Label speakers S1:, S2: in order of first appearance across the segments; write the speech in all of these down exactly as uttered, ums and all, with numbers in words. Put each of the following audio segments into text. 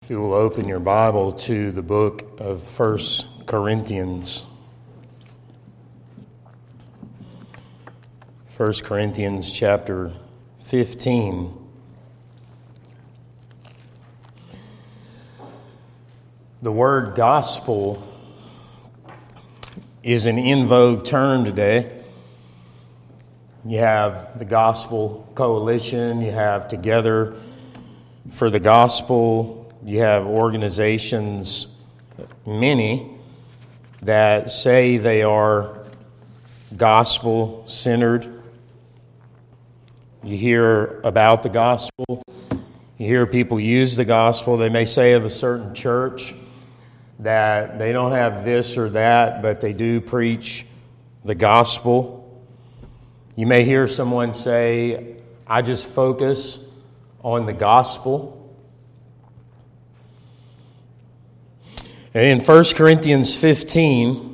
S1: If you will open your Bible to the book of First Corinthians. First Corinthians chapter fifteen. The word gospel is an in vogue term today. You have the Gospel Coalition, you have Together for the Gospel. You have organizations, many, that say they are gospel-centered. You hear about the gospel. You hear people use the gospel. They may say of a certain church that they don't have this or that, but they do preach the gospel. You may hear someone say, I just focus on the gospel. In First Corinthians fifteen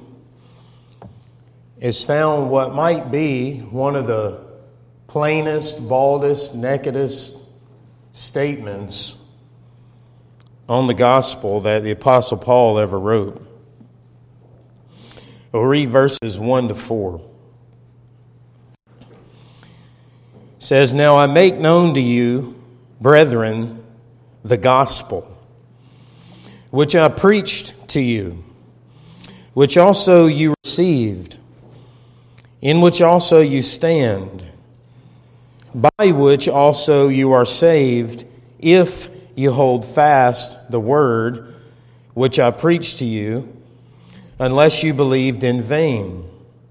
S1: is found what might be one of the plainest, baldest, nakedest statements on the gospel that the Apostle Paul ever wrote. We'll read verses one to four. It says, Now I make known to you, brethren, the gospel, which I preached to you, which also you received, in which also you stand, by which also you are saved, if you hold fast the word which I preached to you, unless you believed in vain.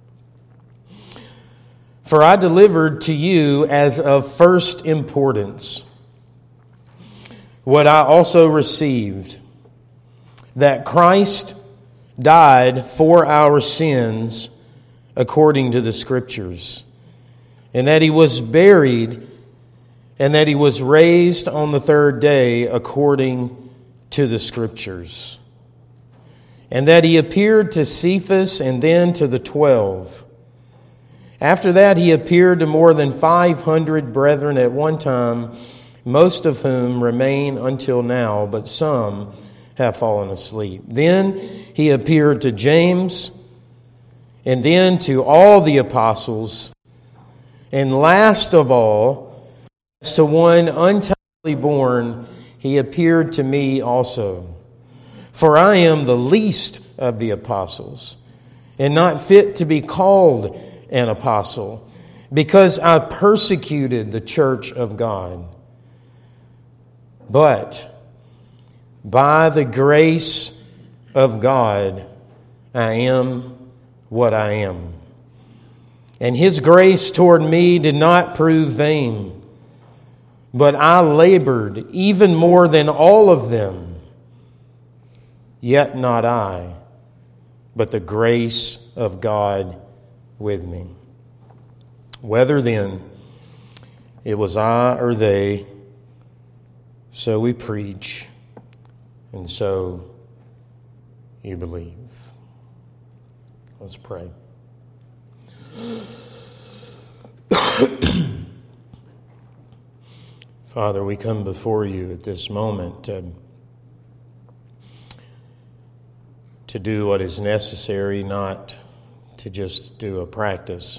S1: For I delivered to you as of first importance what I also received, that Christ died for our sins according to the Scriptures, and that He was buried, and that He was raised on the third day according to the Scriptures, and that He appeared to Cephas and then to the twelve. After that He appeared to more than five hundred brethren at one time, most of whom remain until now, but some have fallen asleep. Then He appeared to James, and then to all the apostles, and last of all, as to one untimely born, He appeared to me also. For I am the least of the apostles, and not fit to be called an apostle, because I persecuted the church of God. But by the grace of God, I am what I am. And His grace toward me did not prove vain, but I labored even more than all of them. Yet not I, but the grace of God with me. Whether then it was I or they, so we preach, and so you believe. Let's pray. Father, we come before you at this moment to, to do what is necessary, not to just do a practice,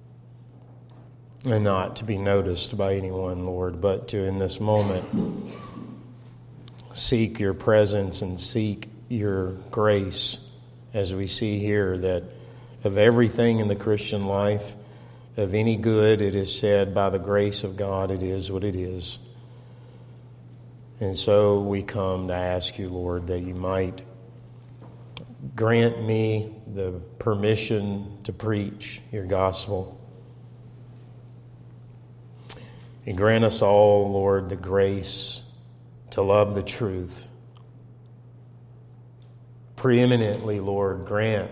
S1: and not to be noticed by anyone, Lord, but to, in this moment, seek your presence and seek your grace, as we see here that of everything in the Christian life, of any good, it is said, by the grace of God, it is what it is. And so we come to ask you, Lord, that you might grant me the permission to preach your gospel. And grant us all, Lord, the grace to love the truth. Preeminently, Lord, grant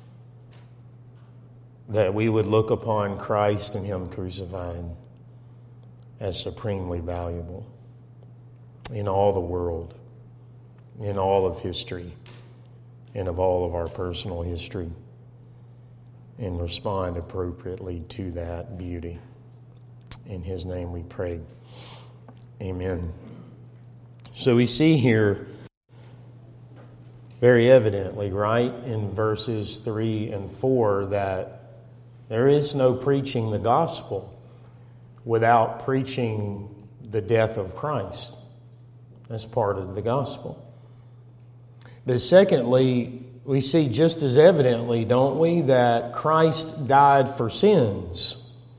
S1: that we would look upon Christ and Him crucified as supremely valuable in all the world, in all of history, and of all of our personal history, and respond appropriately to that beauty. In His name we pray. Amen. So we see here very evidently, right, in verses three and four, that there is no preaching the gospel without preaching the death of Christ. That's part of the gospel. But secondly, we see just as evidently, don't we, that Christ died for sins.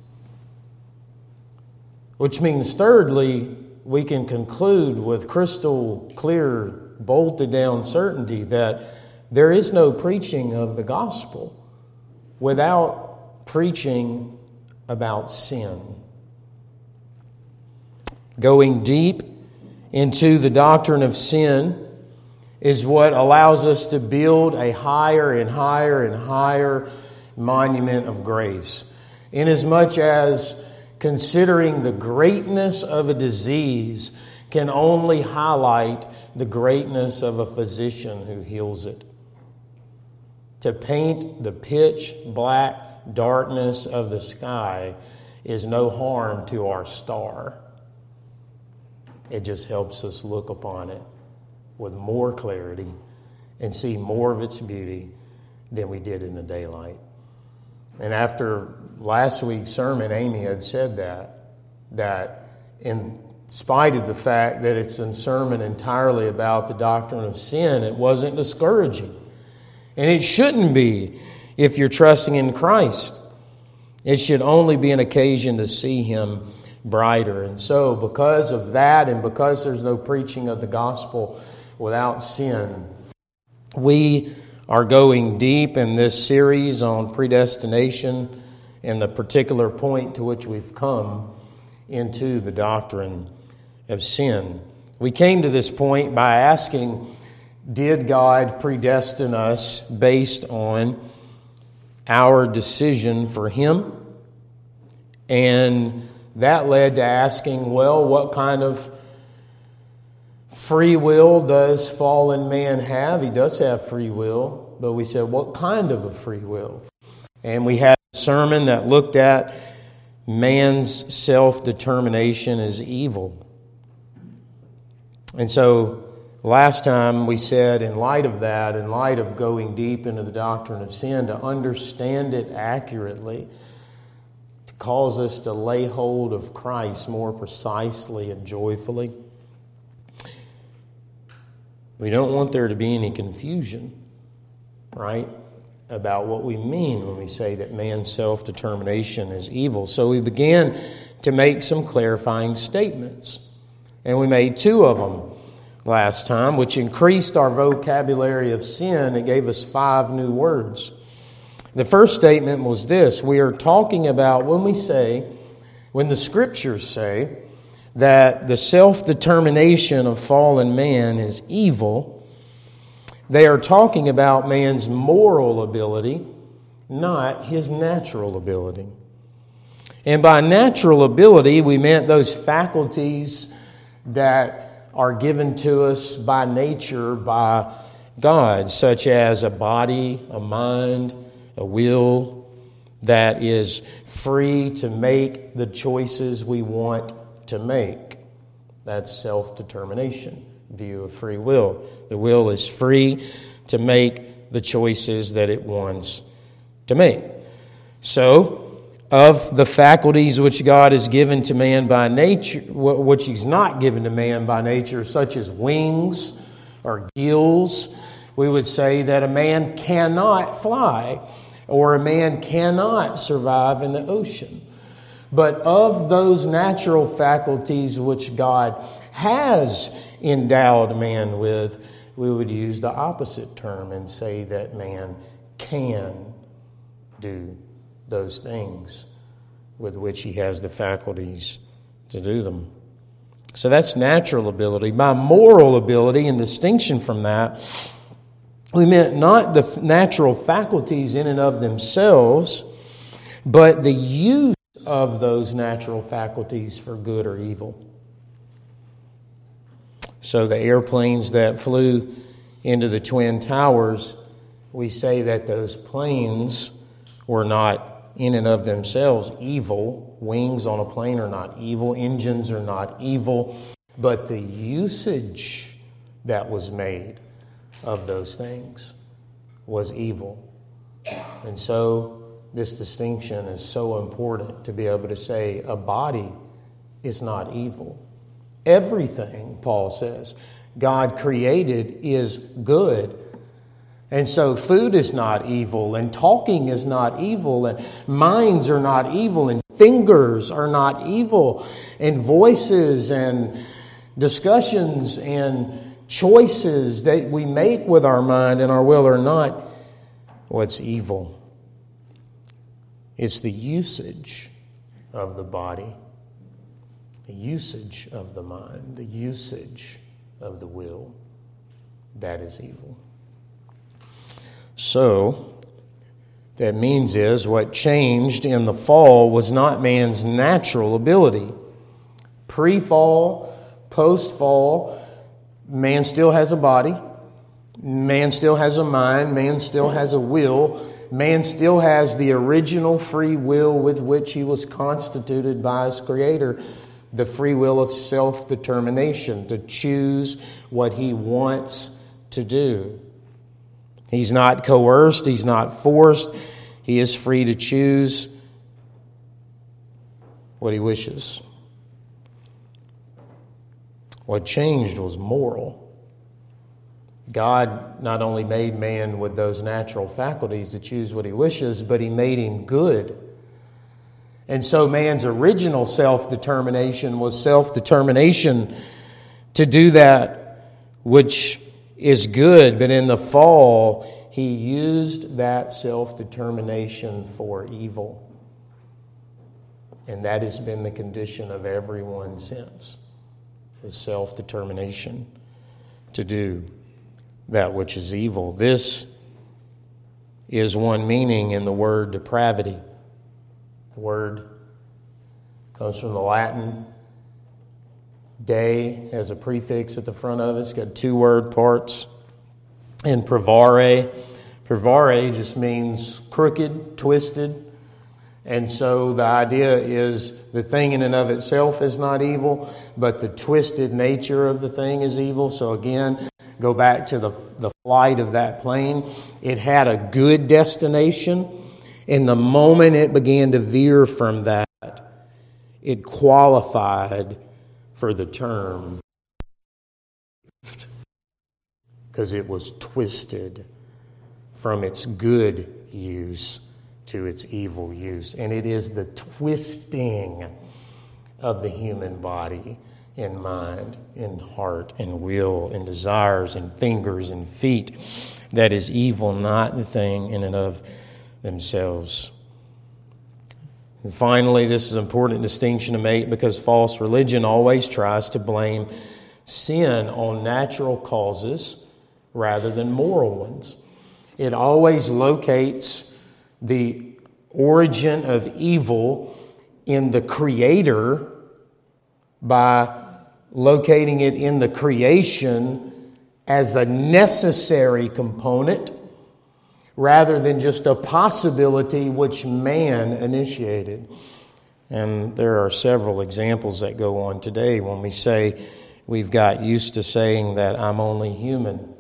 S1: Which means, thirdly, we can conclude with crystal clear, bolted down certainty that there is no preaching of the gospel without preaching about sin. Going deep into the doctrine of sin is what allows us to build a higher and higher and higher monument of grace. Inasmuch as considering the greatness of a disease can only highlight the greatness of a physician who heals it. To paint the pitch black darkness of the sky is no harm to our star. It just helps us look upon it with more clarity and see more of its beauty than we did in the daylight. And after last week's sermon, Amy had said that, that in spite of the fact that it's a sermon entirely about the doctrine of sin, it wasn't discouraging. And it shouldn't be if you're trusting in Christ. It should only be an occasion to see Him brighter. And so because of that, and because there's no preaching of the gospel without sin, we are going deep in this series on predestination and the particular point to which we've come into the doctrine of sin. We came to this point by asking, did God predestine us based on our decision for Him? And that led to asking, well, what kind of free will does fallen man have? He does have free will, but we said, what kind of a free will? And we had a sermon that looked at man's self-determination as evil. And so last time we said, in light of that, in light of going deep into the doctrine of sin, to understand it accurately, to cause us to lay hold of Christ more precisely and joyfully. We don't want there to be any confusion, right, about what we mean when we say that man's self-determination is evil. So we began to make some clarifying statements. And we made two of them last time, which increased our vocabulary of sin. It gave us five new words. The first statement was this: we are talking about when we say, when the Scriptures say that the self-determination of fallen man is evil, they are talking about man's moral ability, not his natural ability. And by natural ability, we meant those faculties that are given to us by nature, by God, such as a body, a mind, a will that is free to make the choices we want to make. That's self-determination, view of free will. The will is free to make the choices that it wants to make. So, of the faculties which God has given to man by nature, which He's not given to man by nature, such as wings or gills, we would say that a man cannot fly or a man cannot survive in the ocean. But of those natural faculties which God has endowed man with, we would use the opposite term and say that man can do those things with which he has the faculties to do them. So that's natural ability. By moral ability, in distinction from that, we meant not the natural faculties in and of themselves, but the use of those natural faculties for good or evil. So the airplanes that flew into the Twin Towers, we say that those planes were not in and of themselves evil. Wings on a plane are not evil. Engines are not evil. But the usage that was made of those things was evil. And so this distinction is so important to be able to say a body is not evil. Everything, Paul says, God created is good. And so food is not evil, and talking is not evil, and minds are not evil, and fingers are not evil, and voices and discussions and choices that we make with our mind and our will are not what's evil. It's the usage of the body, the usage of the mind, the usage of the will that is evil. So, that means is what changed in the fall was not man's natural ability. Pre-fall, post-fall, man still has a body, man still has a mind, man still has a will, man still has the original free will with which he was constituted by his Creator, the free will of self-determination, to choose what he wants to do. He's not coerced, he's not forced, he is free to choose what he wishes. What changed was moral. God not only made man with those natural faculties to choose what he wishes, but he made him good. And so man's original self-determination was self-determination to do that which is good. But in the fall, he used that self-determination for evil. And that has been the condition of everyone since. His self-determination to do that which is evil. This is one meaning in the word depravity. The word comes from the Latin. De has a prefix at the front of it. It's got two word parts. And pravare. Pravare just means crooked, twisted. And so the idea is the thing in and of itself is not evil, but the twisted nature of the thing is evil. So again, go back to the, the flight of that plane. It had a good destination. And the moment it began to veer from that, it qualified for the term because it was twisted from its good use to its evil use. And it is the twisting of the human body and mind and heart and will and desires and fingers and feet that is evil, not the thing in and of themselves. And finally, this is an important distinction to make because false religion always tries to blame sin on natural causes rather than moral ones. It always locates the origin of evil in the Creator by locating it in the creation as a necessary component rather than just a possibility which man initiated. And there are several examples that go on today when we say we've got used to saying that I'm only human.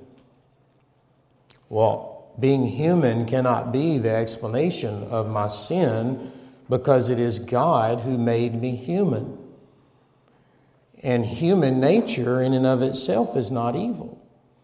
S1: Well, being human cannot be the explanation of my sin because it is God who made me human. And human nature in and of itself is not evil.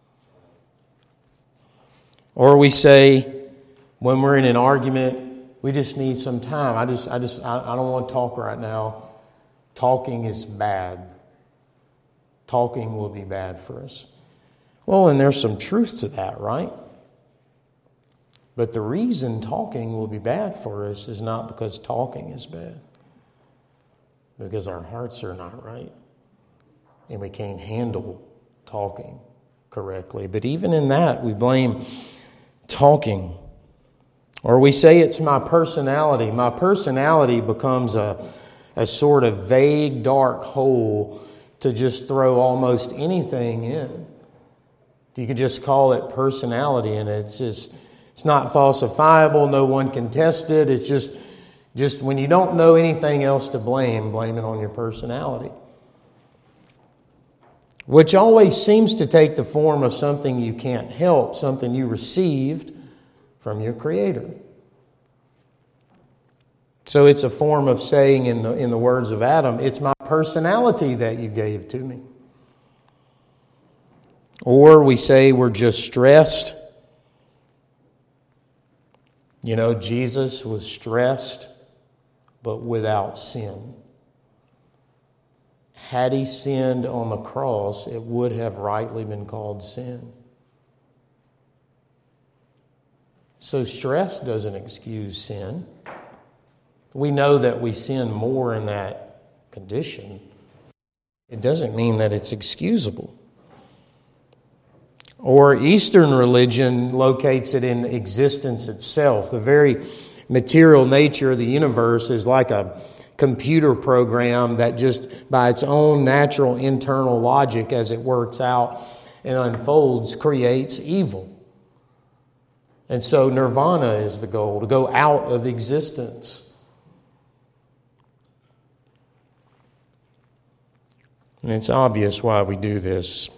S1: Or we say, when we're in an argument, we just need some time. I just, I just, I, I don't want to talk right now. Talking is bad. Talking will be bad for us. Well, and there's some truth to that, right? But the reason talking will be bad for us is not because talking is bad. Because our hearts are not right. And we can't handle talking correctly. But even in that, we blame talking. Or we say it's my personality. My personality becomes a, a sort of vague, dark hole to just throw almost anything in. You could just call it personality, and it's just, it's not falsifiable. No one can test it. It's just, just when you don't know anything else to blame, blame it on your personality. which always seems to take the form of something you can't help, something you received from your Creator. So it's a form of saying, in the, in the words of Adam, it's my personality that you gave to me. Or we say we're just stressed. You know, Jesus was stressed, but without sin. Had he sinned on the cross, it would have rightly been called sin. So stress doesn't excuse sin. We know that we sin more in that condition. It doesn't mean that it's excusable. Or Eastern religion locates it in existence itself. The very material nature of the universe is like a computer program that just by its own natural internal logic, as it works out and unfolds, creates evil. And so nirvana is the goal, to go out of existence. And it's obvious why we do this.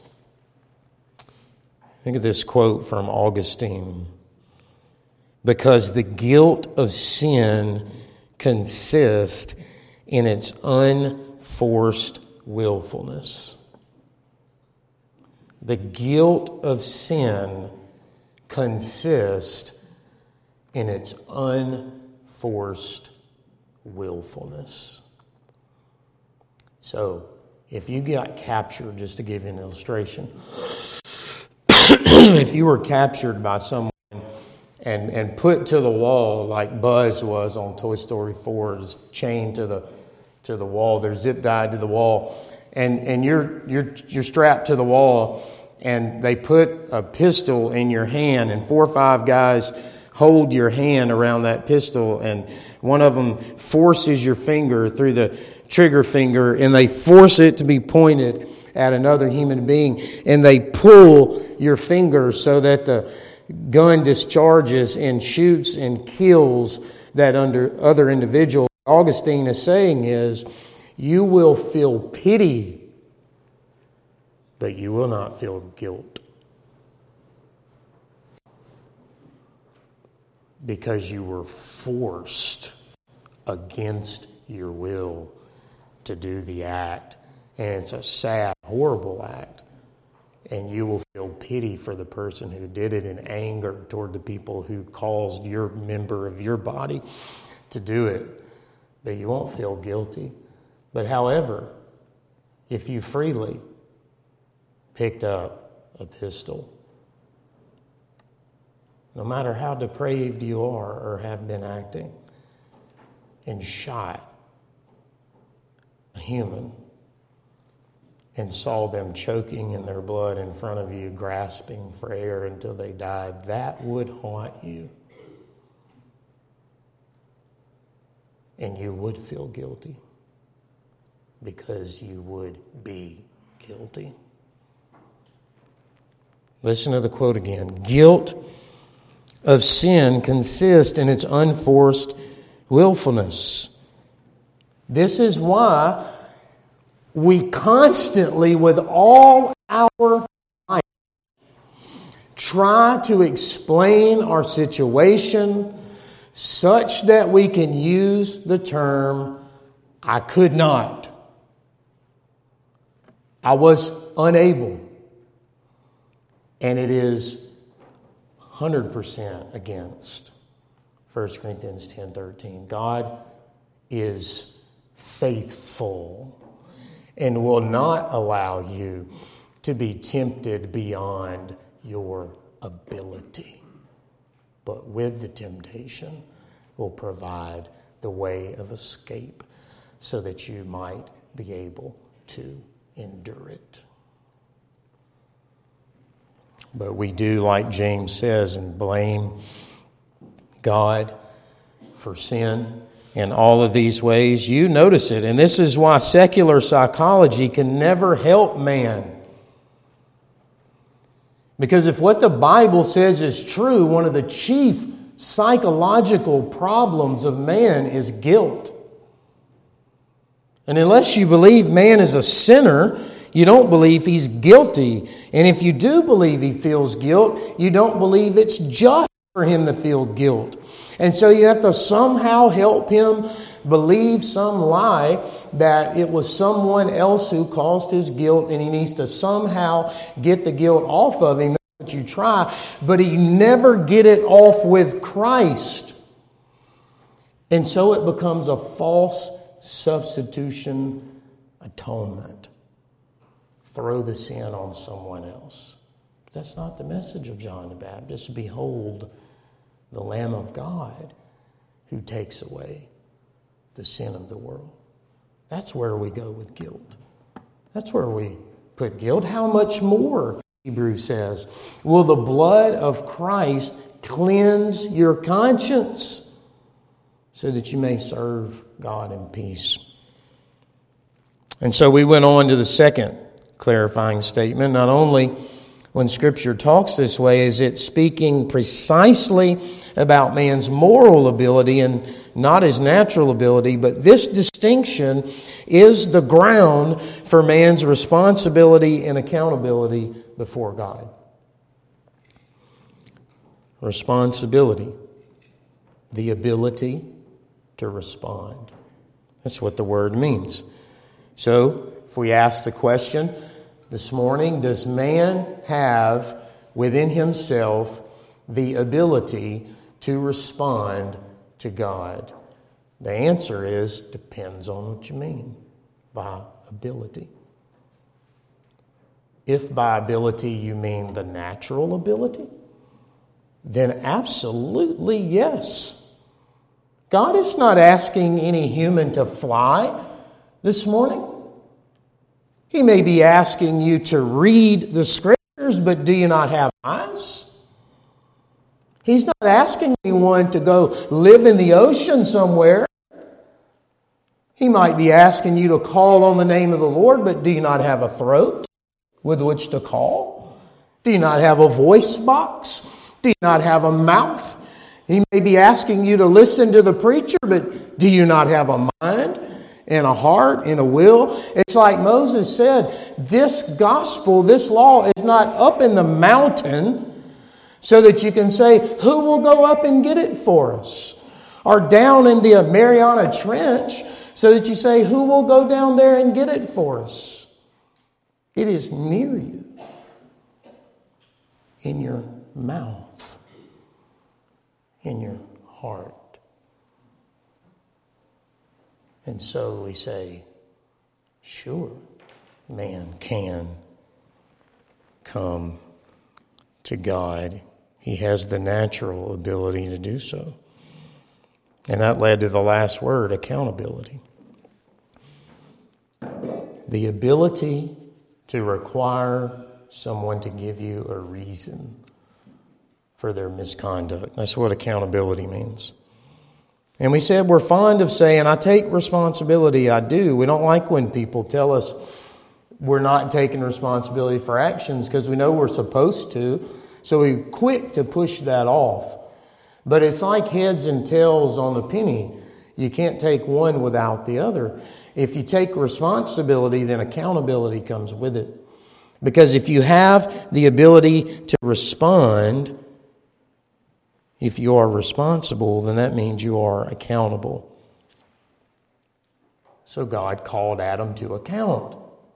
S1: Think of this quote from Augustine. Because the guilt of sin consists in its unforced willfulness. The guilt of sin consists in its unforced willfulness. So, if you got captured, just to give you an illustration, if you were captured by someone and, and put to the wall like Buzz was on Toy Story four, chained to the to the wall, they're zip tied to the wall, and, and you're you're you're strapped to the wall, and they put a pistol in your hand, and four or five guys hold your hand around that pistol, and one of them forces your finger through the trigger finger, and they force it to be pointed at another human being, and they pull your finger so that the gun discharges and shoots and kills that under other individual. Augustine is saying is, you will feel pity, but you will not feel guilt. Because you were forced against your will to do the act. And it's a sad, horrible act. And you will feel pity for the person who did it, and anger toward the people who caused your member of your body to do it. But you won't feel guilty. But however, if you freely picked up a pistol, no matter how depraved you are or have been acting, and shot a human and saw them choking in their blood in front of you, grasping for air until they died, that would haunt you. And you would feel guilty because you would be guilty. Listen to the quote again. Guilt of sin consists in its unforced willfulness. This is why we constantly, with all our might, try to explain our situation such that we can use the term, I could not. I was unable. And it is one hundred percent against First Corinthians ten thirteen. God is faithful and will not allow you to be tempted beyond your ability. But with the temptation will provide the way of escape so that you might be able to endure it. But we do, like James says, and blame God for sin in all of these ways. You notice it. And this is why secular psychology can never help man. Because if what the Bible says is true, one of the chief psychological problems of man is guilt. And unless you believe man is a sinner, You don't believe he's guilty. And if you do believe he feels guilt, you don't believe it's just for him to feel guilt. And so you have to somehow help him believe some lie that it was someone else who caused his guilt, and he needs to somehow get the guilt off of him. That's what you try, but he never get it off with Christ. And so it becomes a false substitution atonement. Throw the sin on someone else. But that's not the message of John the Baptist. Behold, the Lamb of God who takes away the sin of the world. That's where we go with guilt. That's where we put guilt. How much more, Hebrews says, will the blood of Christ cleanse your conscience so that you may serve God in peace? And so we went on to the second clarifying statement. Not only when Scripture talks this way is it speaking precisely about man's moral ability and not his natural ability, but this distinction is the ground for man's responsibility and accountability before God. Responsibility, the ability to respond. That's what the word means. So, if we ask the question this morning, does man have within himself the ability to respond to God? The answer is, depends on what you mean by ability. If by ability you mean the natural ability, then absolutely yes. God is not asking any human to fly this morning. He may be asking you to read the Scriptures, but do you not have eyes? He's not asking anyone to go live in the ocean somewhere. He might be asking you to call on the name of the Lord, but do you not have a throat with which to call? Do you not have a voice box? Do you not have a mouth? He may be asking you to listen to the preacher, but do you not have a mind and a heart and a will? It's like Moses said, this gospel, this law is not up in the mountain so that you can say, who will go up and get it for us? Or down in the Mariana Trench so that you say, who will go down there and get it for us? It is near you, in your mouth, in your heart. And so we say, sure, man can come to God. He has the natural ability to do so. And that led to the last word, accountability. The ability to require someone to give you a reason for their misconduct. That's what accountability means. And we said we're fond of saying, I take responsibility, I do. We don't like when people tell us we're not taking responsibility for actions because we know we're supposed to. So we're quick to push that off. But it's like heads and tails on the penny. You can't take one without the other. If you take responsibility, then accountability comes with it. Because if you have the ability to respond, if you are responsible, then that means you are accountable. So God called Adam to account.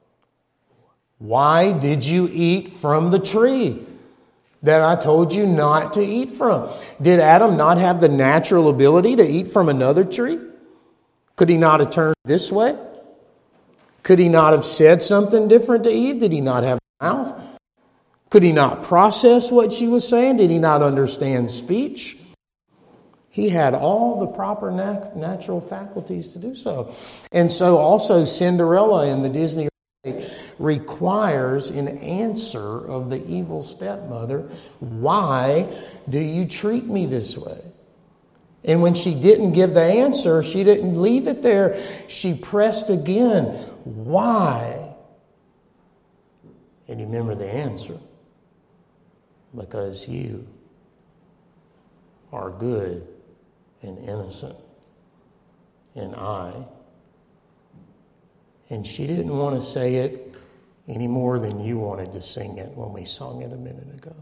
S1: Why did you eat from the tree that I told you not to eat from? Did Adam not have the natural ability to eat from another tree? Could he not have turned this way? Could he not have said something different to Eve? Did he not have a mouth? Could he not process what she was saying? Did he not understand speech? He had all the proper nat- natural faculties to do so. And so also Cinderella in the Disney requires an answer of the evil stepmother. Why do you treat me this way? And when she didn't give the answer, she didn't leave it there. She pressed again. Why? And you remember the answer. Because you are good and innocent. And I. And she didn't want to say it any more than you wanted to sing it when we sung it a minute ago.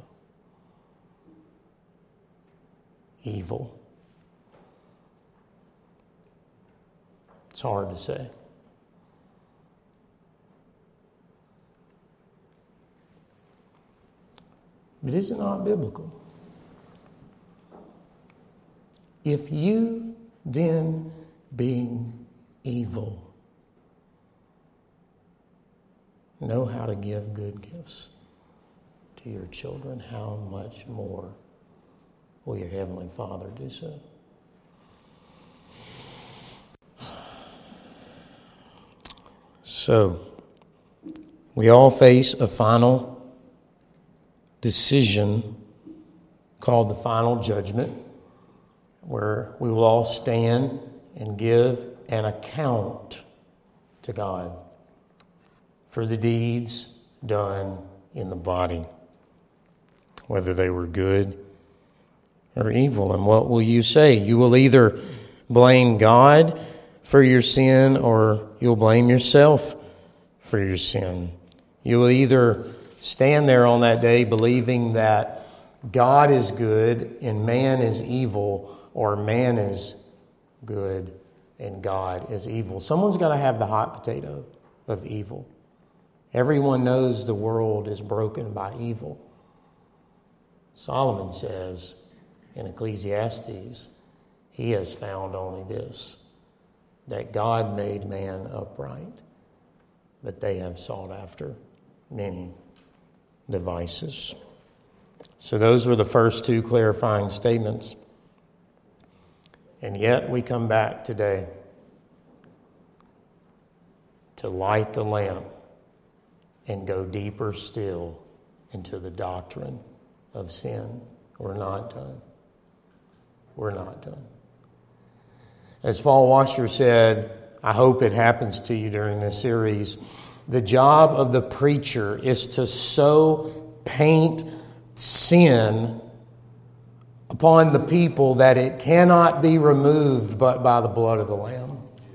S1: Evil. It's hard to say. But is it not biblical? If you then, being evil, know how to give good gifts to your children, how much more will your Heavenly Father do so? So, we all face a final decision called the final judgment, where we will all stand and give an account to God for the deeds done in the body, whether they were good or evil. And what will you say? You will either blame God for your sin or you'll blame yourself for your sin. You will either stand there on that day believing that God is good and man is evil, or man is good and God is evil. Someone's got to have the hot potato of evil. Everyone knows the world is broken by evil. Solomon says in Ecclesiastes, he has found only this, that God made man upright, but they have sought after many devices. So those were the first two clarifying statements. And yet we come back today to light the lamp and go deeper still into the doctrine of sin. We're not done. We're not done. As Paul Washer said, I hope it happens to you during this series, the job of the preacher is to so paint sin upon the people that it cannot be removed but by the blood of the Lamb.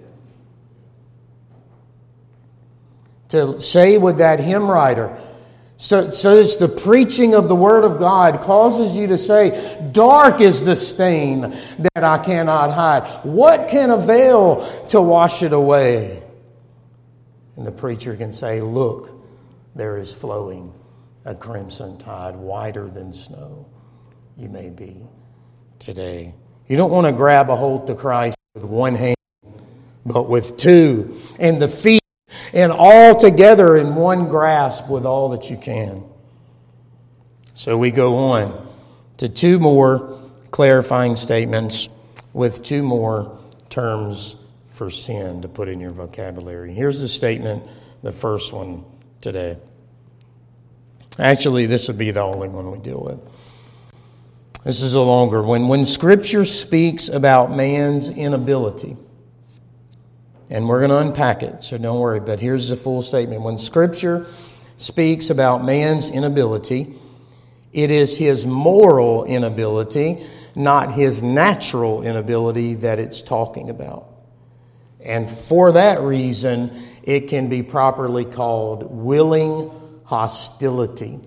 S1: To say with that hymn writer, so, so it's the preaching of the Word of God causes you to say, dark is the stain that I cannot hide. What can avail to wash it away? And the preacher can say, look, there is flowing a crimson tide, whiter than snow. You may be today. You don't want to grab a hold to Christ with one hand, but with two, and the feet, and all together in one grasp with all that you can. So we go on to two more clarifying statements with two more terms for sin to put in your vocabulary. Here's the statement, the first one today. Actually, this would be the only one we deal with. This is a longer one. When Scripture speaks about man's inability, and we're going to unpack it, so don't worry, but here's the full statement. When Scripture speaks about man's inability, it is his moral inability, not his natural inability that it's talking about. And for that reason, it can be properly called willing hostility.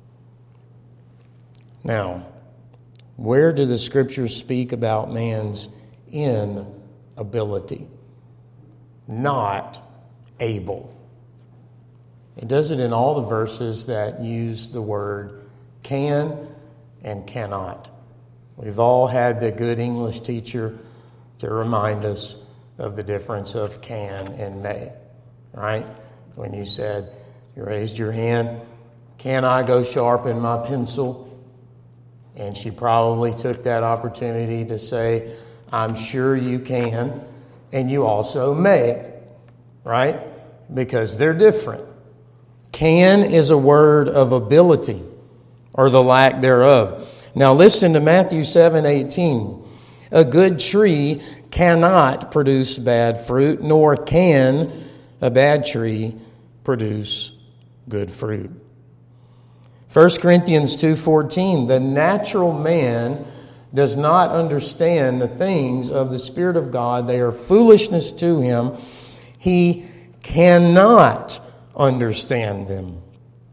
S1: Now, where do the Scriptures speak about man's inability? Not able. It does it in all the verses that use the word can and cannot. We've all had the good English teacher to remind us of the difference of can and may, right? When you said, you raised your hand, can I go sharpen my pencil? And she probably took that opportunity to say, I'm sure you can, and you also may, right? Because they're different. Can is a word of ability, or the lack thereof. Now listen to Matthew seven eighteen. A good tree cannot produce bad fruit, nor can a bad tree produce good fruit. First Corinthians two fourteen, the natural man does not understand the things of the Spirit of God. They are foolishness to him. He cannot understand them.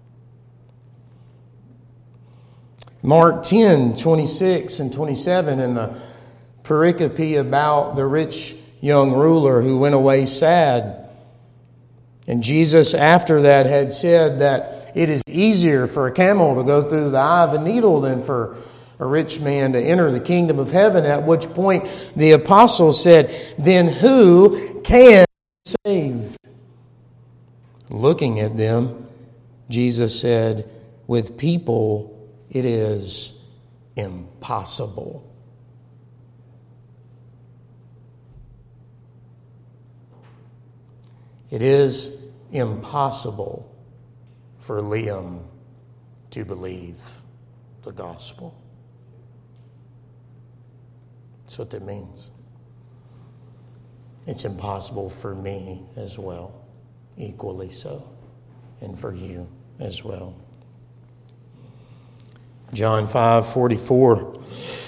S1: Mark ten, twenty-six and twenty-seven in the pericope about the rich young ruler who went away sad. And Jesus, after that, had said that it is easier for a camel to go through the eye of a needle than for a rich man to enter the kingdom of heaven. At which point the apostles said, "Then who can save?" Looking at them, Jesus said, "With people it is impossible." It is impossible for Liam to believe the gospel. That's what that means. It's impossible for me as well, equally so, and for you as well. John five forty-four,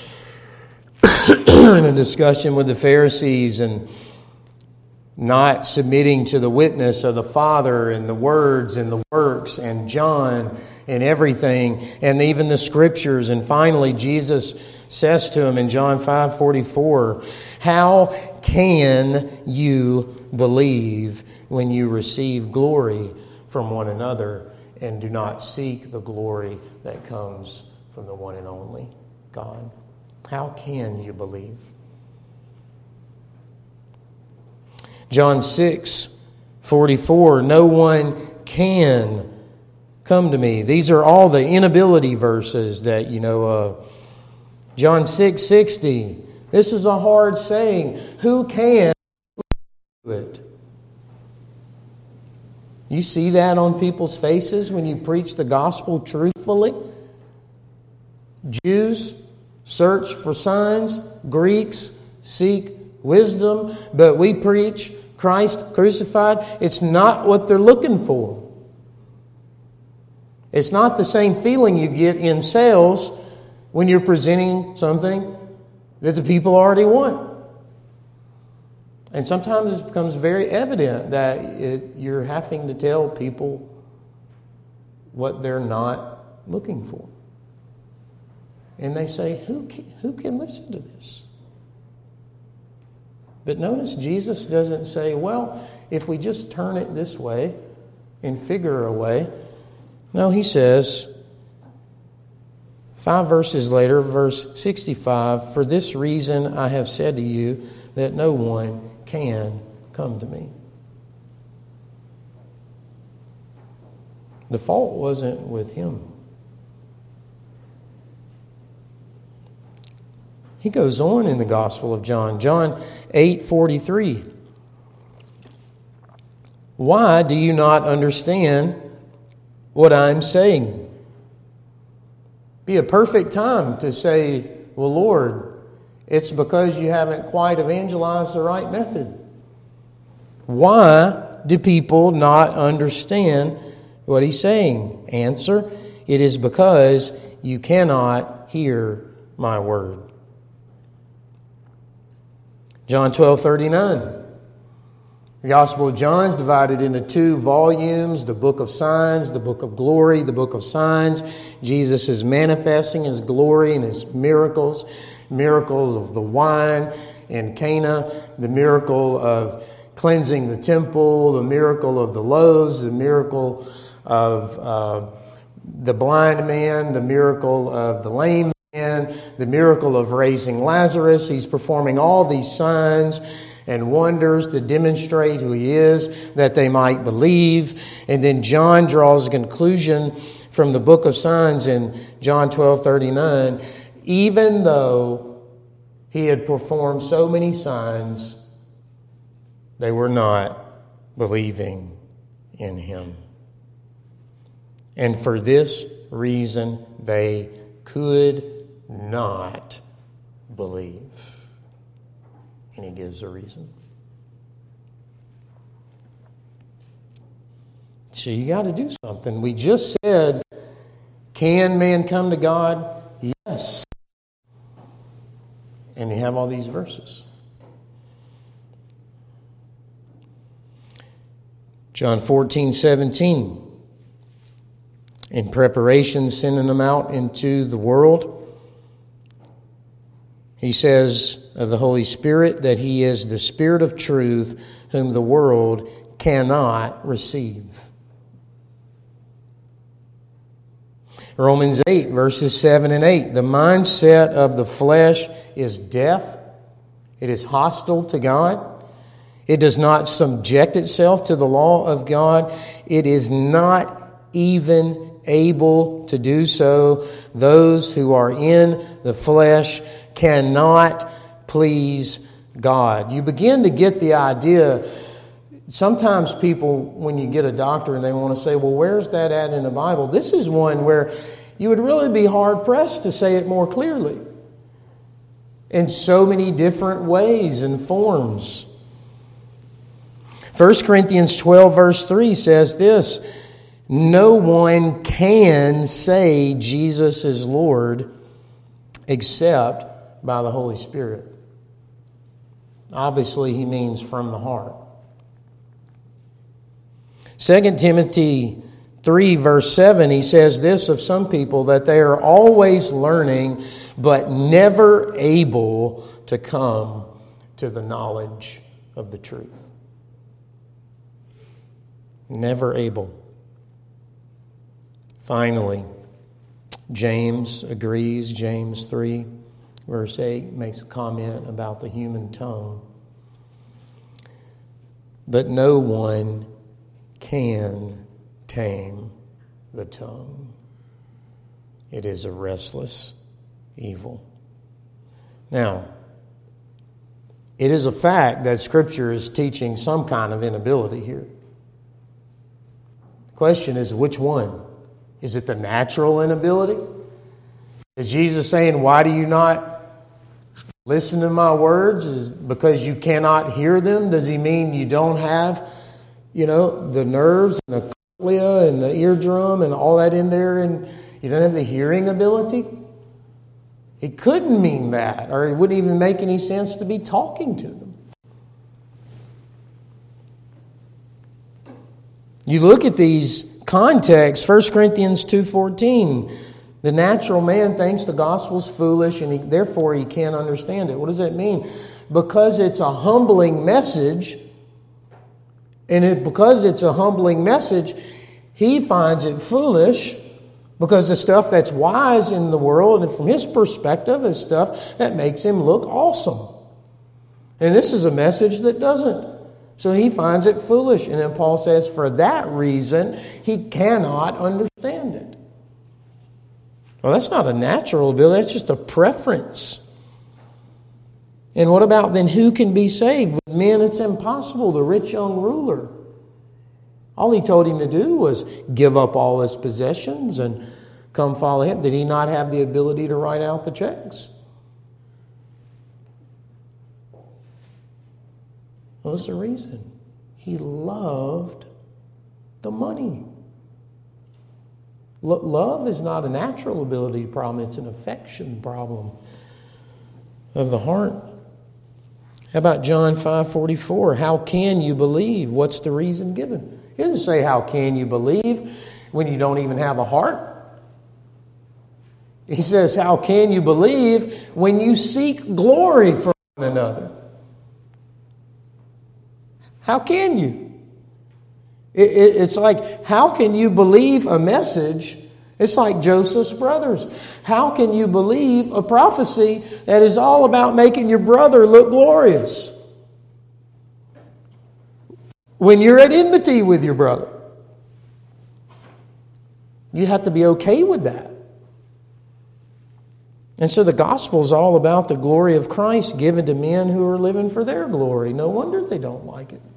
S1: in a discussion with the Pharisees and not submitting to the witness of the Father and the words and the works and John and everything and even the Scriptures. And finally, Jesus says to him in John five forty-four, "How can you believe when you receive glory from one another and do not seek the glory that comes from the one and only God?" How can you believe? John six forty-four, "No one can come to me." These are all the inability verses that you know of. John six sixty, this is a hard saying. Who can do it? You see that on people's faces when you preach the gospel truthfully? Jews search for signs. Greeks seek wisdom. But we preach Christ crucified. It's not what they're looking for. It's not the same feeling you get in sales when you're presenting something that the people already want. And sometimes it becomes very evident that it, you're having to tell people what they're not looking for. And they say, who can, who can listen to this? But notice Jesus doesn't say, well, if we just turn it this way and figure a way. No, he says, five verses later, verse sixty-five, "For this reason I have said to you that no one can come to me." The fault wasn't with him. He goes on in the Gospel of John, John eight forty-three. "Why do you not understand what I'm saying?" Be a perfect time to say, well, Lord, it's because you haven't quite evangelized the right method. Why do people not understand what he's saying? Answer, it is because you cannot hear my word. John twelve thirty-nine. The Gospel of John is divided into two volumes, the book of signs, the book of glory, the book of signs. Jesus is manifesting his glory and his miracles, miracles of the wine in Cana, the miracle of cleansing the temple, the miracle of the loaves, the miracle of uh, the blind man, the miracle of the lame man, the miracle of raising Lazarus. He's performing all these signs and wonders to demonstrate who he is, that they might believe. And then John draws a conclusion from the book of signs in John twelve thirty-nine. Even though he had performed so many signs, they were not believing in him. And for this reason, they could not believe. And he gives a reason. So you got to do something. We just said, can man come to God? Yes. And you have all these verses. John fourteen seventeen. In preparation, sending them out into the world, he says of the Holy Spirit that he is the Spirit of truth whom the world cannot receive. Romans eight, verses seven and eight. The mindset of the flesh is death. It is hostile to God. It does not subject itself to the law of God. It is not even able to do so. Those who are in the flesh cannot please God. You begin to get the idea. Sometimes people, when you get a doctrine, they want to say, well, where's that at in the Bible? This is one where you would really be hard-pressed to say it more clearly in so many different ways and forms. First Corinthians twelve, verse three says this, no one can say Jesus is Lord except by the Holy Spirit. Obviously, he means from the heart. Second Timothy three, verse seven, he says this of some people, that they are always learning, but never able to come to the knowledge of the truth. Never able. Finally, James agrees. James three, verse eight, makes a comment about the human tongue. But no one can tame the tongue. It is a restless evil. Now, it is a fact that Scripture is teaching some kind of inability here. The question is, which one? Is it the natural inability? Is Jesus saying, why do you not listen to my words? Is it because you cannot hear them? Does he mean you don't have, you know, the nerves and the cochlea and the eardrum and all that in there and you don't have the hearing ability? It couldn't mean that, or it wouldn't even make any sense to be talking to them. You look at these contexts, First Corinthians two fourteen, the natural man thinks the gospel's foolish and he, therefore he can't understand it. What does that mean? Because it's a humbling message, and it, because it's a humbling message, he finds it foolish because the stuff that's wise in the world, and from his perspective, is stuff that makes him look awesome. And this is a message that doesn't. So he finds it foolish. And then Paul says, for that reason, he cannot understand it. Well, that's not a natural ability. That's just a preference. And what about then who can be saved? With men, it's impossible. The rich young ruler. All he told him to do was give up all his possessions and come follow him. Did he not have the ability to write out the checks? What was the reason? He loved the money. Lo- love is not a natural ability problem. It's an affection problem of the heart. How about John five forty-four? How can you believe? What's the reason given? He doesn't say, how can you believe when you don't even have a heart? He says, how can you believe when you seek glory from one another? How can you? It, it, it's like, how can you believe a message? It's like Joseph's brothers. How can you believe a prophecy that is all about making your brother look glorious when you're at enmity with your brother? You have to be okay with that. And so the gospel is all about the glory of Christ given to men who are living for their glory. No wonder they don't like it.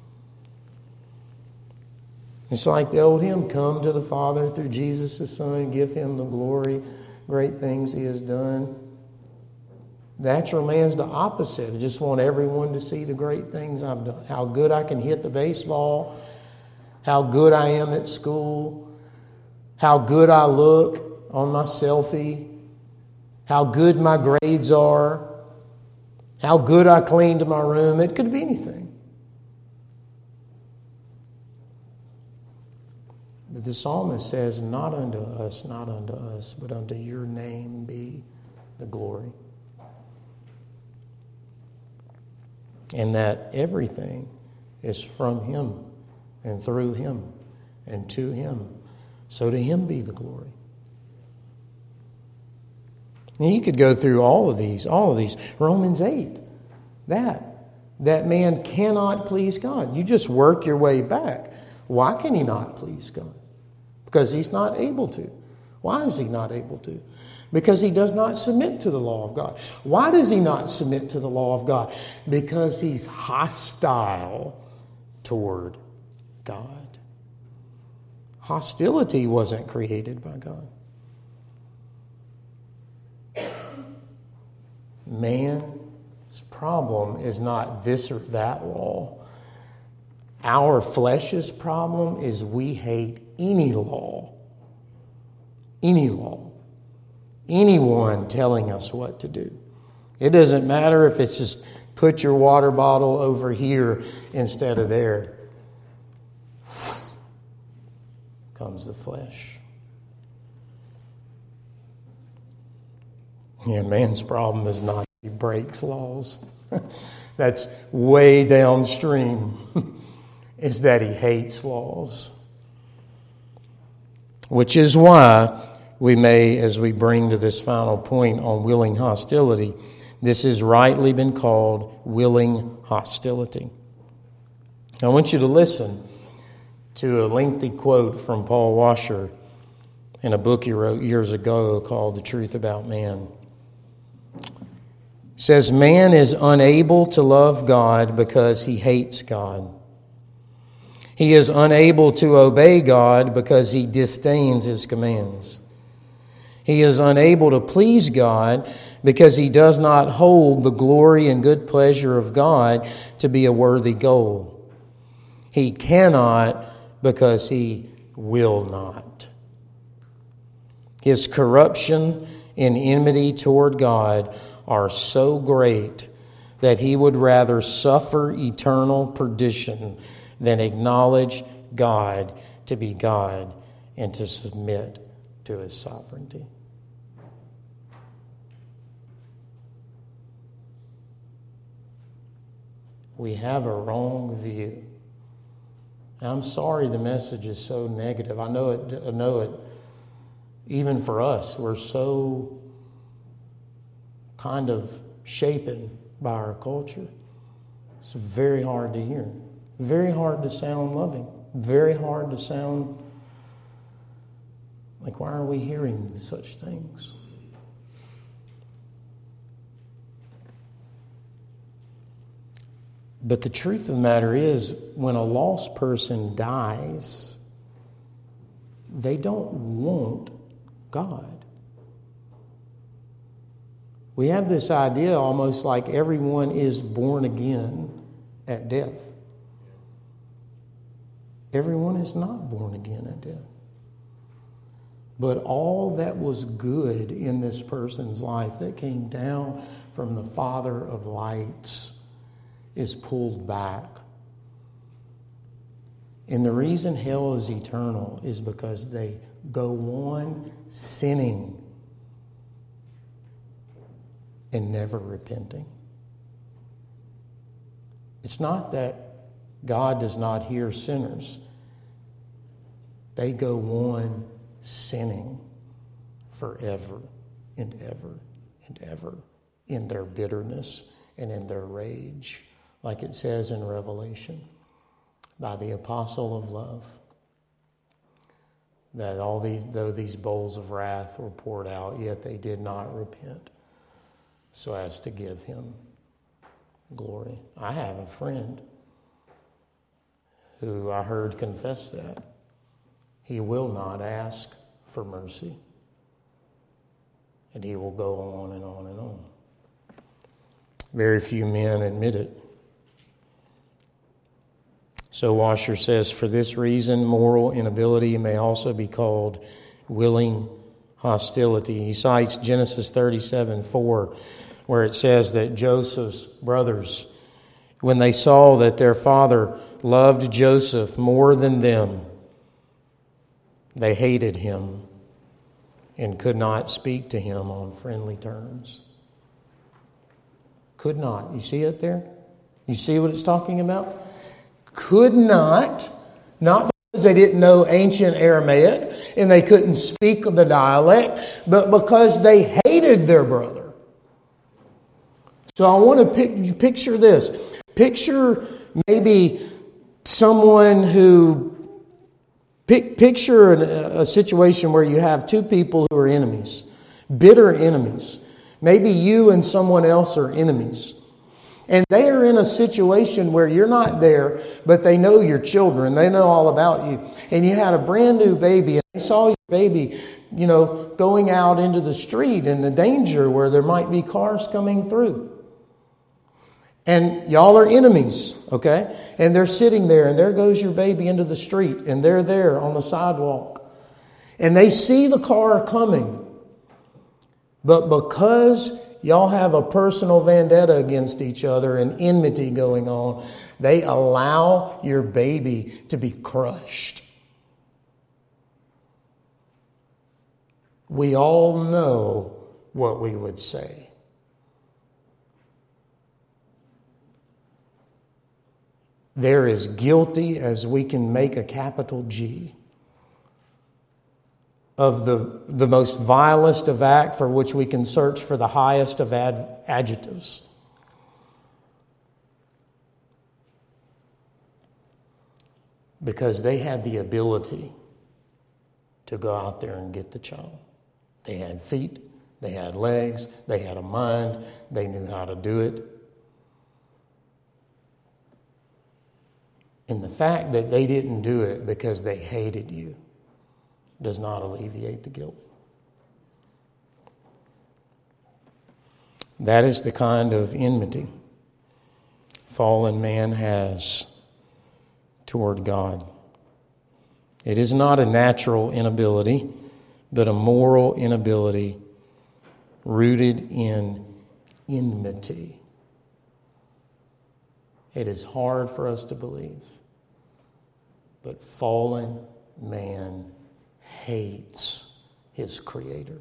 S1: It's like the old hymn, come to the Father through Jesus the Son, give him the glory, great things he has done. Natural man's the opposite. I just want everyone to see the great things I've done. How good I can hit the baseball, how good I am at school, how good I look on my selfie, how good my grades are, how good I cleaned my room. It could be anything. But the psalmist says, not unto us, not unto us, but unto your name be the glory. And that everything is from him and through him and to him. So to him be the glory. And you could go through all of these, all of these. Romans eight, that. That man cannot please God. You just work your way back. Why can he not please God? Because he's not able to. Why is he not able to? Because he does not submit to the law of God. Why does he not submit to the law of God? Because he's hostile toward God. Hostility wasn't created by God. Man's problem is not this or that law. Our flesh's problem is we hate any law. Any law. Anyone telling us what to do. It doesn't matter if it's just put your water bottle over here instead of there. Comes the flesh. Yeah, man's problem is not he breaks laws. That's way downstream. Is that he hates laws. Which is why we may, as we bring to this final point on willing hostility, this has rightly been called willing hostility. I want you to listen to a lengthy quote from Paul Washer in a book he wrote years ago called The Truth About Man. It says, man is unable to love God because he hates God. He is unable to obey God because he disdains his commands. He is unable to please God because he does not hold the glory and good pleasure of God to be a worthy goal. He cannot because he will not. His corruption and enmity toward God are so great that he would rather suffer eternal perdition than acknowledge God to be God and to submit to his sovereignty. We have a wrong view. I'm sorry the message is so negative. I know it. I know it. Even for us, we're so kind of shapen by our culture. It's very hard to hear. Very hard to sound loving. Very hard to sound like, why are we hearing such things? But the truth of the matter is, when a lost person dies, they don't want God. We have this idea almost like everyone is born again at death. Everyone is not born again at death. But all that was good in this person's life that came down from the Father of lights is pulled back. And the reason hell is eternal is because they go on sinning and never repenting. It's not that God does not hear sinners. They go on sinning forever and ever and ever in their bitterness and in their rage, like it says in Revelation by the apostle of love, that all these, though these bowls of wrath were poured out, yet they did not repent so as to give him glory. I have a friend who I heard confess that. He will not ask for mercy. And he will go on and on and on. Very few men admit it. So Washer says, for this reason, moral inability may also be called willing hostility. He cites Genesis thirty-seven four, where it says that Joseph's brothers, when they saw that their father loved Joseph more than them, They hated him and could not speak to him on friendly terms. Could not. You see it there? You see what it's talking about? Could not, not because they didn't know ancient Aramaic and they couldn't speak the dialect, but because they hated their brother. So I want to pic- picture this. Picture maybe someone who, pic- picture an, a situation where you have two people who are enemies, bitter enemies. Maybe you and someone else are enemies. And they are in a situation where you're not there, but they know your children. They know all about you. And you had a brand new baby, and they saw your baby, you know, going out into the street in the danger where there might be cars coming through. And y'all are enemies, okay? And they're sitting there, and there goes your baby into the street, and they're there on the sidewalk. And they see the car coming. But because y'all have a personal vendetta against each other and enmity going on, they allow your baby to be crushed. We all know what we would say. They're as guilty as we can make a capital G of the, the most vilest of act for which we can search for the highest of ad, adjectives. Because they had the ability to go out there and get the child. They had feet, they had legs, they had a mind, they knew how to do it. And the fact that they didn't do it because they hated you does not alleviate the guilt. That is the kind of enmity fallen man has toward God. It is not a natural inability, but a moral inability rooted in enmity. It is hard for us to believe, but fallen man hates his Creator.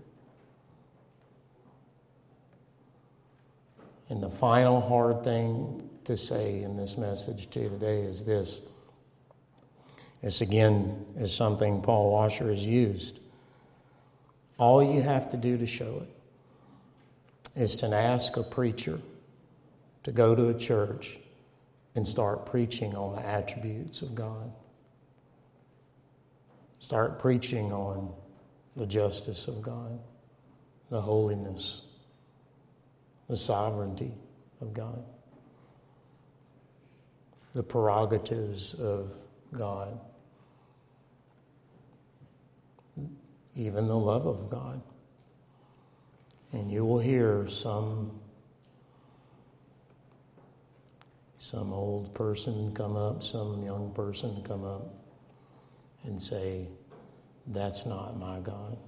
S1: And the final hard thing to say in this message to you today is this. This again is something Paul Washer has used. All you have to do to show it is to ask a preacher to go to a church and start preaching on the attributes of God. Start preaching on the justice of God, the holiness, the sovereignty of God, the prerogatives of God, even the love of God. And you will hear some, some old person come up, some young person come up and say, that's not my God.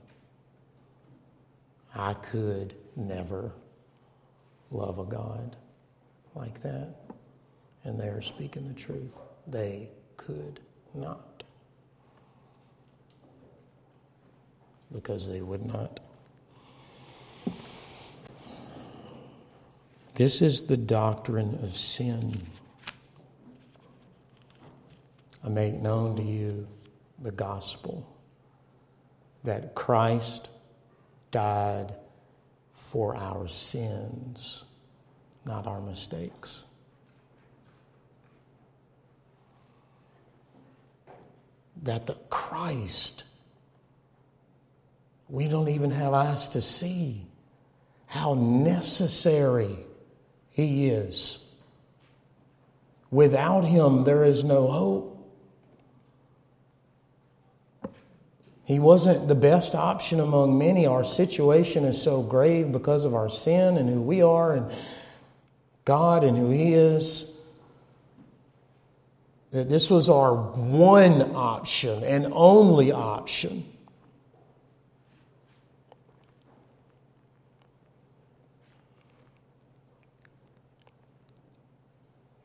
S1: I could never love a God like that. And they are speaking the truth. They could not. Because they would not. This is the doctrine of sin. I make known to you the gospel that Christ died for our sins, not our mistakes. That the Christ, we don't even have eyes to see how necessary He is. Without Him, there is no hope. He wasn't the best option among many. Our situation is so grave because of our sin and who we are and God and who He is, that this was our one option and only option.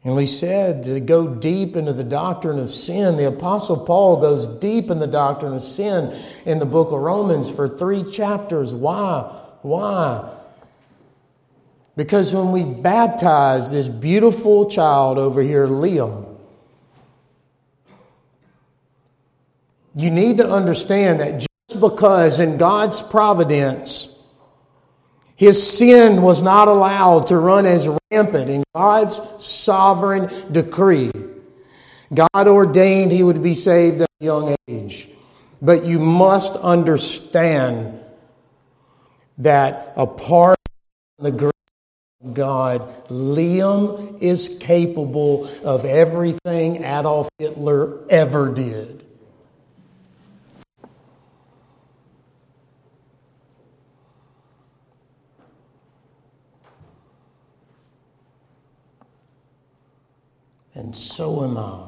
S1: And we said to go deep into the doctrine of sin. The Apostle Paul goes deep in the doctrine of sin in the book of Romans for three chapters. Why? Why? Because when we baptize this beautiful child over here, Liam, you need to understand that just because in God's providence his sin was not allowed to run as rampant in God's sovereign decree, God ordained he would be saved at a young age. But you must understand that apart from the grace of God, Liam is capable of everything Adolf Hitler ever did. And so am I.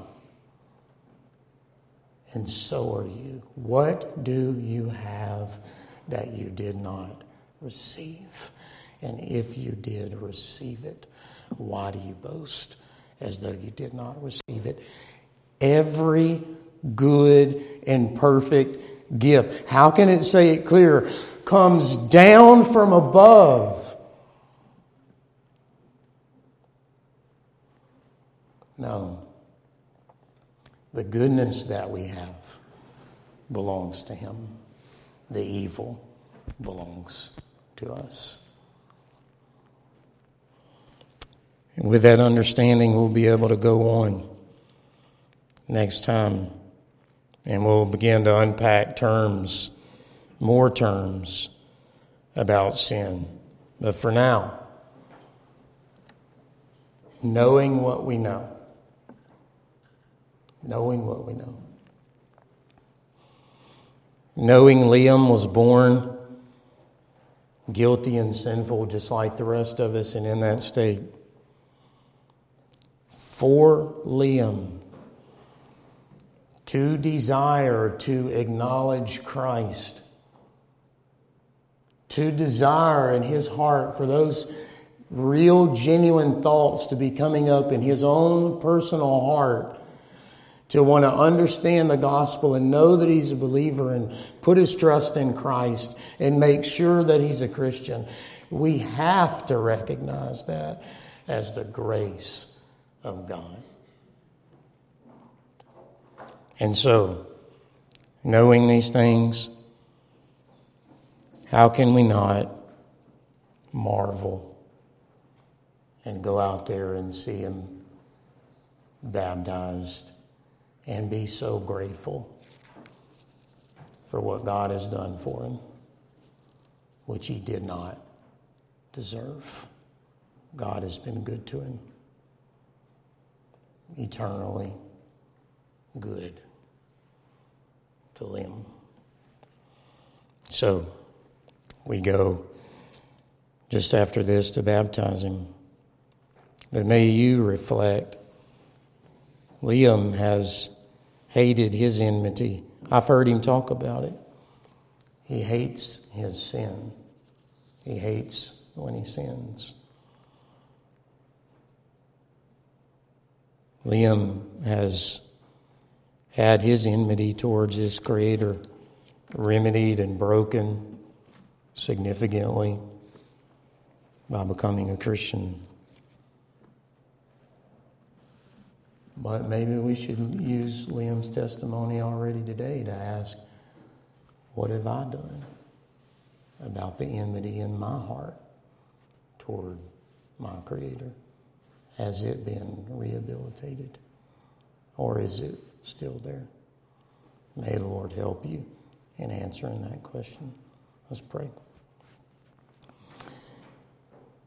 S1: And so are you. What do you have that you did not receive? And if you did receive it, why do you boast as though you did not receive it? Every good and perfect gift. How can it say it clear? Comes down from above. No. The goodness that we have belongs to Him. The evil belongs to us. And with that understanding, we'll be able to go on next time. And we'll begin to unpack terms, more terms about sin. But for now, knowing what we know, Knowing what we know. Knowing Liam was born guilty and sinful just like the rest of us and in that state. For Liam to desire to acknowledge Christ, to desire in his heart for those real, genuine thoughts to be coming up in his own personal heart, to want to understand the gospel and know that he's a believer and put his trust in Christ and make sure that he's a Christian. We have to recognize that as the grace of God. And so, knowing these things, how can we not marvel and go out there and see him baptized and be so grateful for what God has done for him, which he did not deserve. God has been good to him, eternally good to Liam. So we go just after this to baptize him. But may you reflect. Liam has hated his enmity. I've heard him talk about it. He hates his sin. He hates when he sins. Liam has had his enmity towards his Creator remedied and broken significantly by becoming a Christian. But maybe we should use Liam's testimony already today to ask, what have I done about the enmity in my heart toward my Creator? Has it been rehabilitated? Or is it still there? May the Lord help you in answering that question. Let's pray.